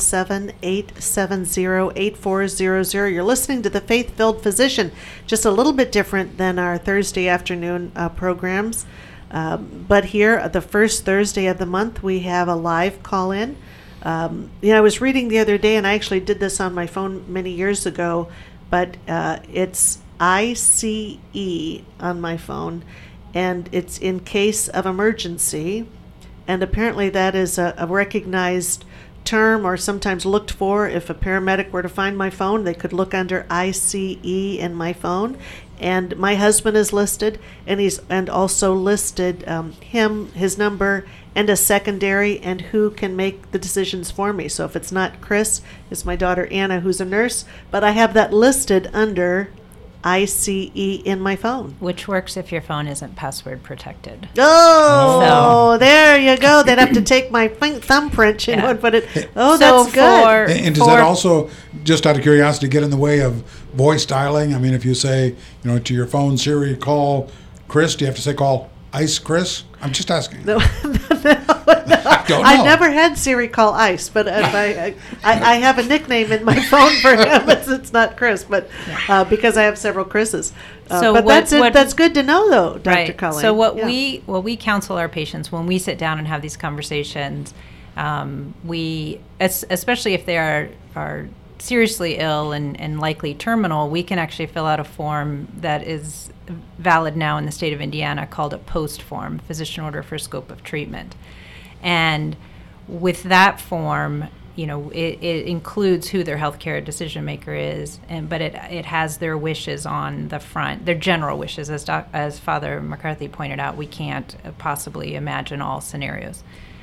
317-870-8400. You're listening to The Faith-Filled Physician, just a little bit different than our Thursday afternoon programs. But here, the first Thursday of the month, we have a live call-in. I was reading the other day, and I actually did this on my phone many years ago, but it's ICE on my phone, and it's in case of emergency. And apparently that is a recognized term, or sometimes looked for. If a paramedic were to find my phone, they could look under ICE in my phone. And my husband is listed, and he's also listed his number, and a secondary, and who can make the decisions for me. So if it's not Chris, it's my daughter Anna, who's a nurse, but I have that listed under ICE in my phone. Which works if your phone isn't password protected. There you go. They'd have to take my thumbprint, and put it. Oh, so that's good. And does that also, just out of curiosity, get in the way of voice dialing? I mean, if you say, to your phone, Siri, call Chris, do you have to say call Ice Chris? I'm just asking. No. don't know. I've never had Siri call Ice, but I have a nickname in my phone for him. It's not Chris, but because I have several Chris's. But that's good to know, though, Dr. Colleen. So what we counsel our patients when we sit down and have these conversations, we, especially if they are seriously ill and likely terminal, we can actually fill out a form that is valid now in the state of Indiana called a POST form, Physician Order for Scope of Treatment. And with that form, it includes who their healthcare decision maker is, but it has their wishes on the front, their general wishes. As Father McCarthy pointed out, we can't possibly imagine all scenarios.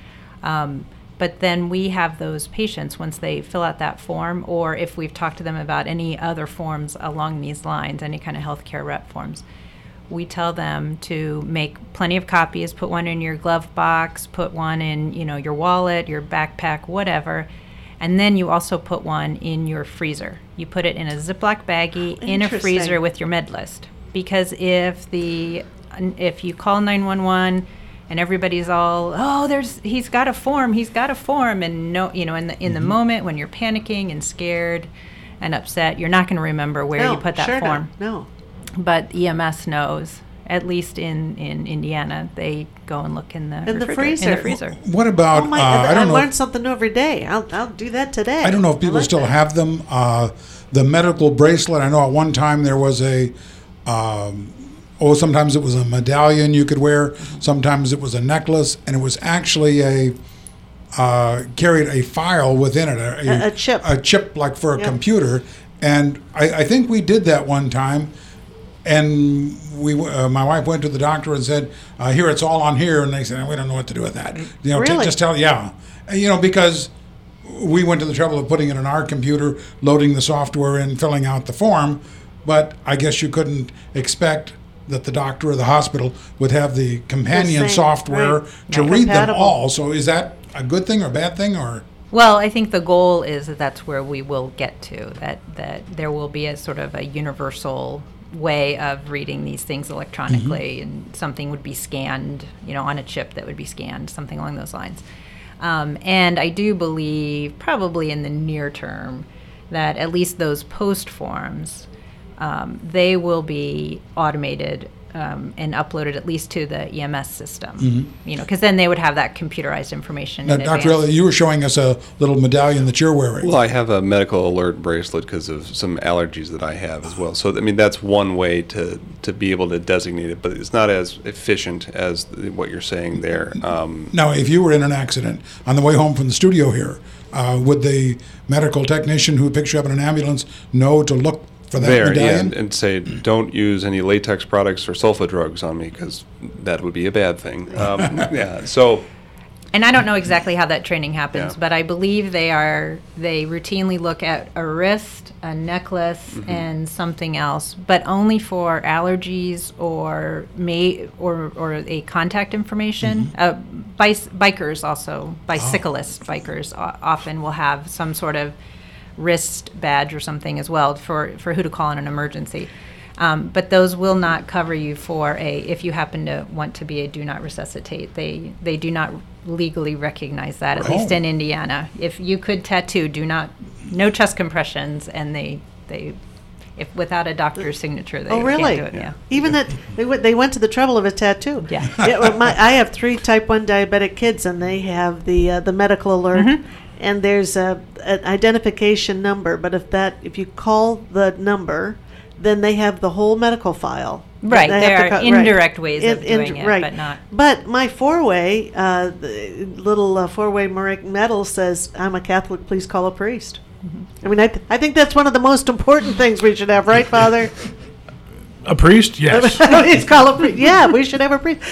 But then we have those patients, once they fill out that form, or if we've talked to them about any other forms along these lines, any kind of healthcare rep forms, we tell them to make plenty of copies, put one in your glove box, put one in your wallet, your backpack, whatever, and then you also put one in your freezer. You put it in a Ziploc baggie in a freezer with your med list, because if you call 911 and everybody's all, he's got a form, and no, in the moment when you're panicking and scared and upset, you're not going to remember where you put that form. No. But EMS knows. At least in Indiana, they go and look in the freezer. What about? I learn something new every day. I'll do that today. I don't know if people still have them. The medical bracelet. I know at one time there was a. Sometimes it was a medallion you could wear. Sometimes it was a necklace, and it was actually carried a file within it, a chip. A chip like for a computer. And I think we did that one time. And my wife went to the doctor and said, "Here, it's all on here." And they said, "We don't know what to do with that." Really? Just tell, because we went to the trouble of putting it in our computer, loading the software in, filling out the form. But I guess you couldn't expect that the doctor or the hospital would have the companion software to read them all. So is that a good thing or a bad thing, or? Well, I think the goal is that's where we will get to, that there will be a sort of a universal way of reading these things electronically, and something would be scanned, on a chip that would be scanned, something along those lines. And I do believe probably in the near term that at least those post forms, they will be automated and uploaded at least to the EMS system, because then they would have that computerized information. Now, Dr. Elliott, you were showing us a little medallion that you're wearing. Well, I have a medical alert bracelet because of some allergies that I have as well. So, that's one way to be able to designate it, but it's not as efficient as what you're saying there. Now, if you were in an accident on the way home from the studio here, would the medical technician who picks you up in an ambulance know to look for that medallion? And say, don't use any latex products or sulfa drugs on me, because that would be a bad thing. And I don't know exactly how that training happens, but I believe they routinely look at a wrist, a necklace, and something else, but only for allergies or a contact information. Bikers also, bicyclist bikers often will have some sort of wrist badge or something as well for who to call in an emergency. But those will not cover you for if you happen to want to be a do not resuscitate. They do not legally recognize that, at least in Indiana. If you could tattoo, no chest compressions, and if without a doctor's signature, they can't do it. Yeah. Even that they went to the trouble of a tattoo. Yeah. I have 3 type 1 diabetic kids, and they have the medical alert. And there's an identification number, but if you call the number, then they have the whole medical file. Right, there are indirect ways of doing it, but not. But my 4-way, little 4-way medal says, "I'm a Catholic, please call a priest." I mean, I think that's one of the most important things we should have, right, Father? A priest? Yes. Please call a priest. Yeah, we should have a priest.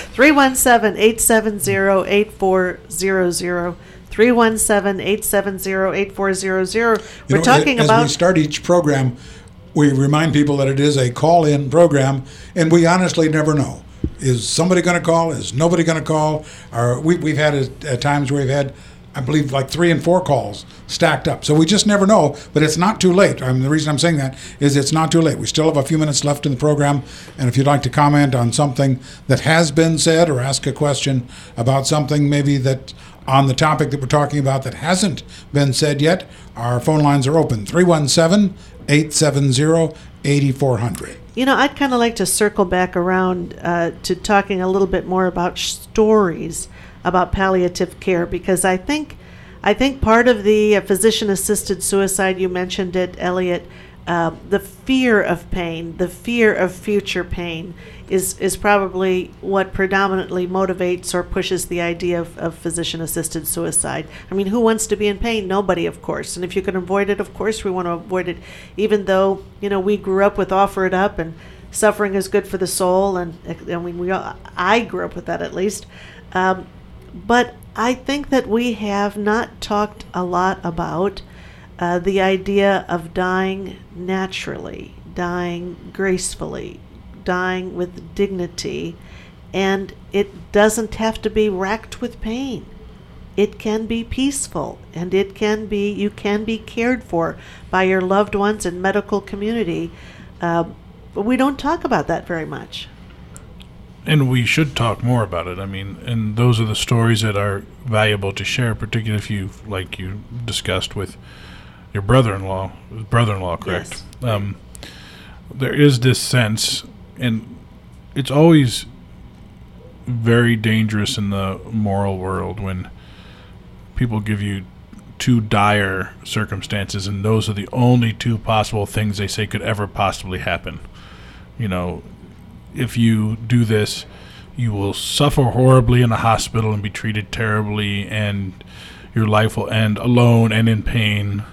317-870-8400. 317-870-8400. We're talking about... As we start each program, we remind people that it is a call-in program, and we honestly never know. Is somebody going to call? Is nobody going to call? We've had at times where we've had, I believe, like 3 and 4 calls stacked up. So we just never know, but it's not too late. The reason I'm saying that is it's not too late. We still have a few minutes left in the program, and if you'd like to comment on something that has been said or ask a question about something maybe that on the topic that we're talking about that hasn't been said yet, our phone lines are open, 317-870-8400. You know, I'd kind of like to circle back around to talking a little bit more about stories about palliative care, because I think part of the physician-assisted suicide, you mentioned it, Elliot, the fear of pain, the fear of future pain is probably what predominantly motivates or pushes the idea of physician-assisted suicide. I mean, who wants to be in pain? Nobody, of course. And if you can avoid it, of course we want to avoid it, even though, you know, we grew up with Offer It Up and suffering is good for the soul. And I mean, I grew up with that at least. But I think that we have not talked a lot about the idea of dying naturally, dying gracefully, dying with dignity, and it doesn't have to be racked with pain. It can be peaceful, and you can be cared for by your loved ones and medical community, but we don't talk about that very much. And we should talk more about it. I mean, and those are the stories that are valuable to share, particularly if you, like you discussed with your brother-in-law, correct? Yes. There is this sense, and it's always very dangerous in the moral world when people give you two dire circumstances, and those are the only two possible things they say could ever possibly happen. You know, if you do this, you will suffer horribly in the hospital and be treated terribly, and your life will end alone and in pain,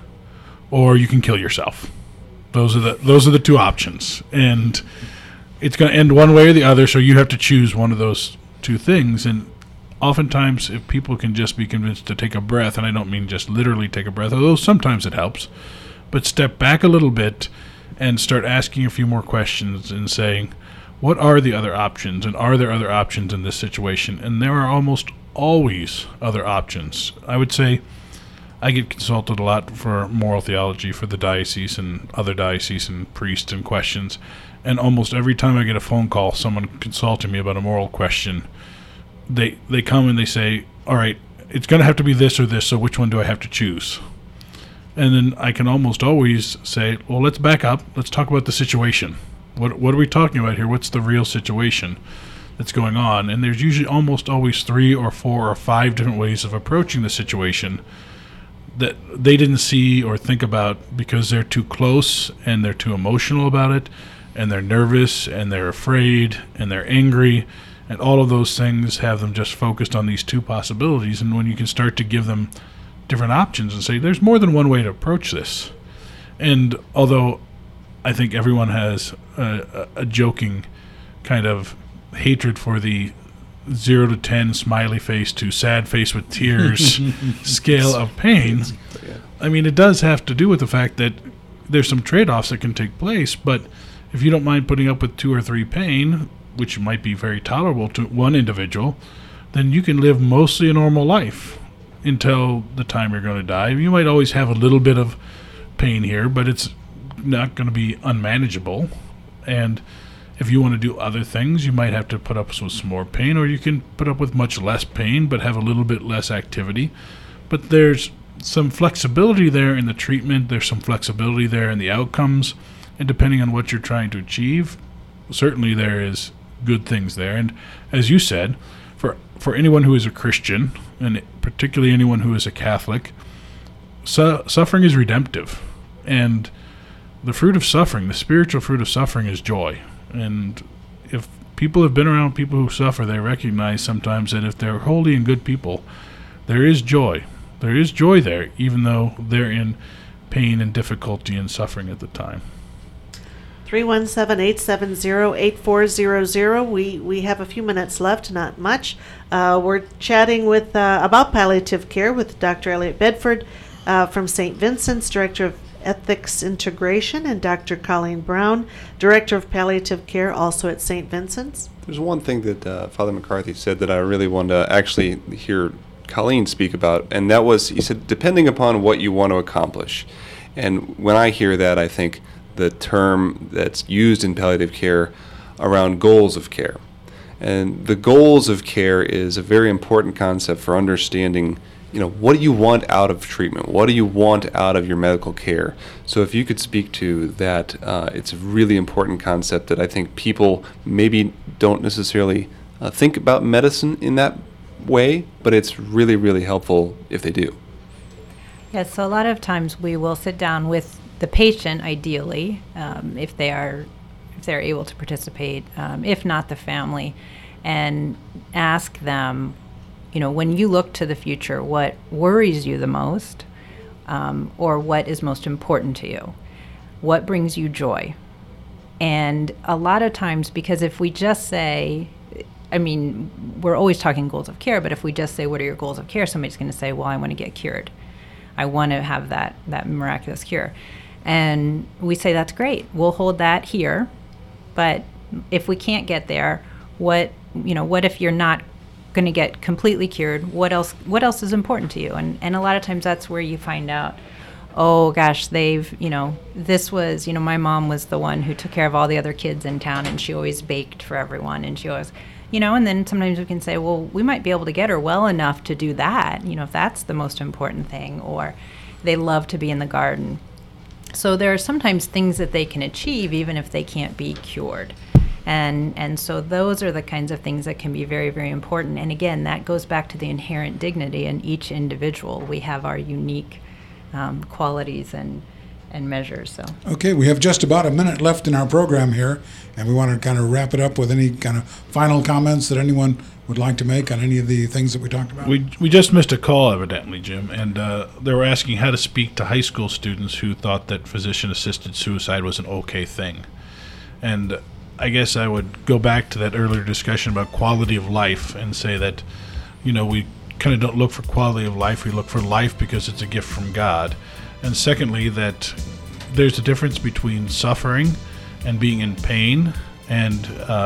or you can kill yourself. Those are the two options, and it's going to end one way or the other, so you have to choose one of those two things. And oftentimes, if people can just be convinced to take a breath, and I don't mean just literally take a breath, although sometimes it helps, but step back a little bit and start asking a few more questions and saying, what are the other options, and are there other options in this situation? And there are almost always other options. I would say I get consulted a lot for moral theology for the diocese and other diocesan priests and questions, and almost every time I get a phone call, someone consulting me about a moral question, they come and they say, all right, it's going to have to be this or this, so which one do I have to choose? And then I can almost always say, well, let's back up. Let's talk about the situation. What are we talking about here? What's the real situation that's going on? And there's usually almost always 3 or 4 or 5 different ways of approaching the situation that they didn't see or think about because they're too close and they're too emotional about it, and they're nervous and they're afraid and they're angry, and all of those things have them just focused on these two possibilities. And when you can start to give them different options and say, there's more than one way to approach this. And although I think everyone has a joking kind of hatred for the 0 to 10 smiley face to sad face with tears scale of pain, I mean, it does have to do with the fact that there's some trade-offs that can take place, but if you don't mind putting up with 2 or 3 pain, which might be very tolerable to one individual, then you can live mostly a normal life until the time you're going to die. You might always have a little bit of pain here, but it's not going to be unmanageable. And if you want to do other things, you might have to put up with some more pain, or you can put up with much less pain but have a little bit less activity. But there's some flexibility there in the treatment. There's some flexibility there in the outcomes. And depending on what you're trying to achieve, certainly there is good things there. And as you said, for anyone who is a Christian, and particularly anyone who is a Catholic, suffering is redemptive. And the fruit of suffering, the spiritual fruit of suffering, is joy. And if people have been around people who suffer, they recognize sometimes that if they're holy and good people, there is joy. There is joy there, even though they're in pain and difficulty and suffering at the time. 317-870-8400. We have a few minutes left, not much. We're chatting with about palliative care with Dr. Elliot Bedford from St. Vincent's, Director of Ethics Integration, and Dr. Colleen Brown, Director of Palliative Care, also at St. Vincent's. There's one thing that Father McCarthy said that I really wanted to actually hear Colleen speak about, and that was, he said, depending upon what you want to accomplish. And when I hear that, I think the term that's used in palliative care around goals of care. And the goals of care is a very important concept for understanding, what do you want out of treatment? What do you want out of your medical care? So if you could speak to that, it's a really important concept that I think people maybe don't necessarily think about medicine in that way, but it's really, really helpful if they do. Yes, so a lot of times we will sit down with the patient, ideally, if they're able to participate, if not the family, and ask them, when you look to the future, what worries you the most, or what is most important to you? What brings you joy? And a lot of times, because if we just say, we're always talking goals of care, but if we just say, what are your goals of care? Somebody's going to say, well, I want to get cured. I want to have that miraculous cure. And we say, that's great. We'll hold that here. But if we can't get there, what if you're not going to get completely cured? What else is important to you? And a lot of times that's where you find out, oh gosh, this was, my mom was the one who took care of all the other kids in town, and she always baked for everyone, and she always, and then sometimes we can say, well, we might be able to get her well enough to do that, if that's the most important thing, or they love to be in the garden. So there are sometimes things that they can achieve even if they can't be cured. And so those are the kinds of things that can be very, very important. And again, that goes back to the inherent dignity in each individual. We have our unique qualities and measures. So. Okay, we have just about a minute left in our program here, and we want to kind of wrap it up with any kind of final comments that anyone would like to make on any of the things that we talked about. We just missed a call, evidently, Jim, and they were asking how to speak to high school students who thought that physician-assisted suicide was an okay thing. And I guess I would go back to that earlier discussion about quality of life and say that, we kind of don't look for quality of life. We look for life because it's a gift from God. And secondly, that there's a difference between suffering and being in pain and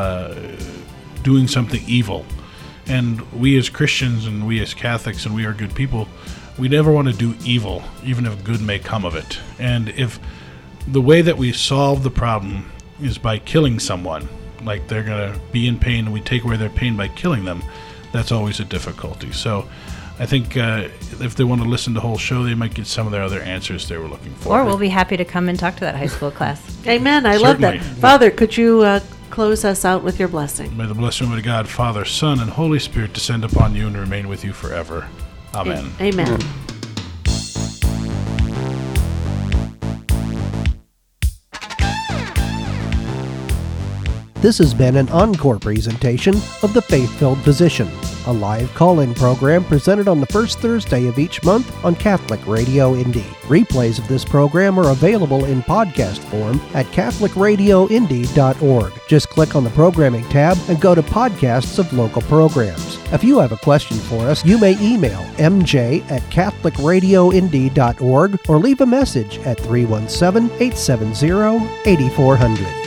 doing something evil. And we as Christians and we as Catholics, and we are good people, we never want to do evil, even if good may come of it. And if the way that we solve the problem is by killing someone, like they're going to be in pain and we take away their pain by killing them, that's always a difficulty. So I think if they want to listen to the whole show, they might get some of their other answers they were looking for. Or we'll be happy to come and talk to that high school class. Amen. I love that. Father, could you close us out with your blessing? May the blessing of God, Father, Son, and Holy Spirit descend upon you and remain with you forever. Amen. Amen. This has been an encore presentation of The Faith-Filled Physician, a live call-in program presented on the first Thursday of each month on Catholic Radio Indy. Replays of this program are available in podcast form at CatholicRadioIndy.org. Just click on the programming tab and go to podcasts of local programs. If you have a question for us, you may email mj@CatholicRadioIndy.org or leave a message at 317-870-8400.